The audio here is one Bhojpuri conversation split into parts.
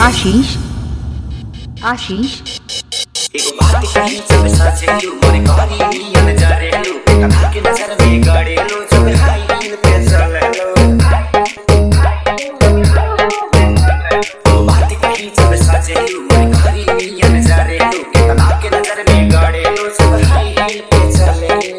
आशीष आशीष एगो बात कही सब साचेलू मोरे कहरी नियन जारेलू कथा के नजर में गड़ेलू जब हाई इन पे चलेलू ओ बात कही सब साचेलू मोरे कहरी नियन जारेलू कथा के नजर में गड़ेलू जब हाई इन पे चलेलू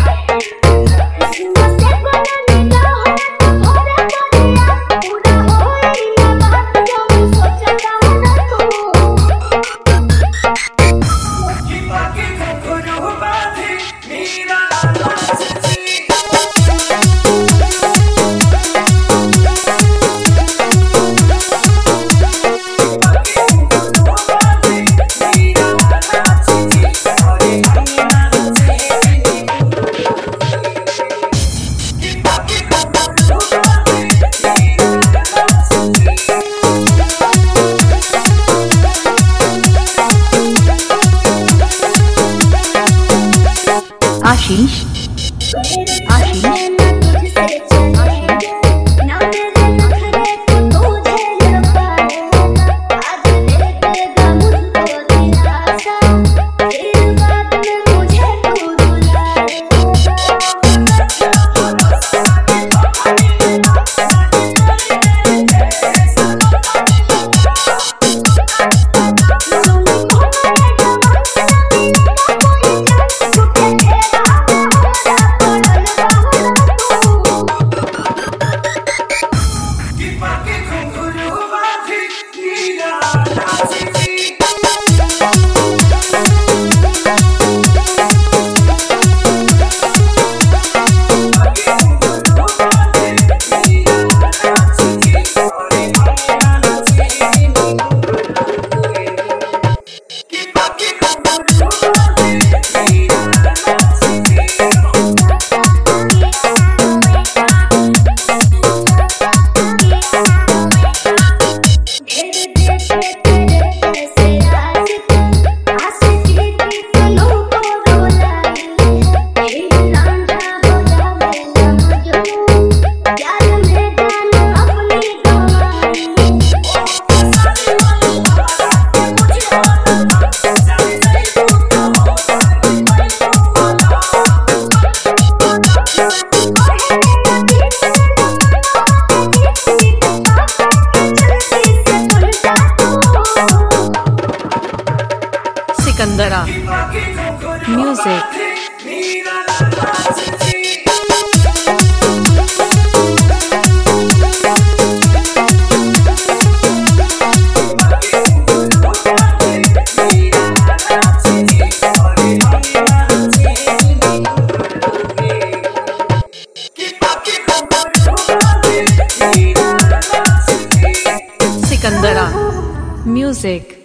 आशीष आशीष सिकंदरा म्यूजिक सिकंदरा म्यूजिक